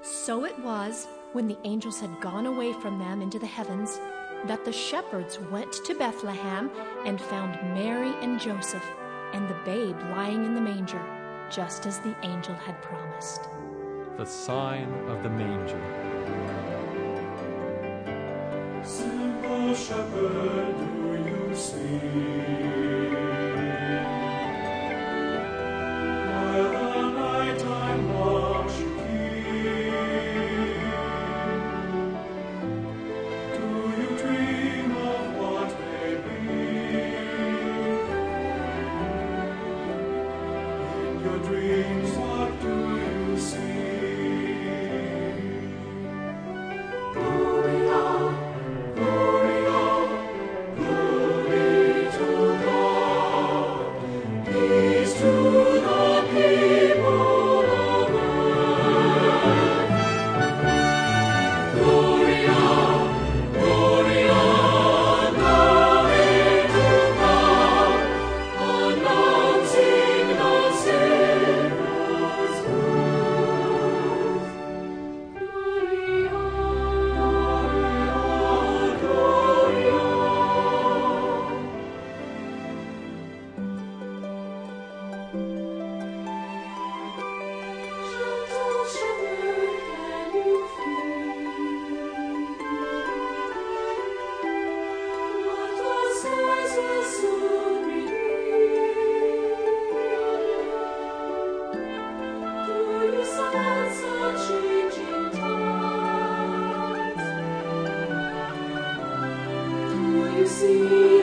So it was, when the angels had gone away from them into the heavens, that the shepherds went to Bethlehem and found Mary and Joseph and the babe lying in the manger, just as the angel had promised. The sign of the manger. Simple shepherd, do you sleep? While the nighttime watch you keep, do you dream of what may be? In your dreams, what do you see? See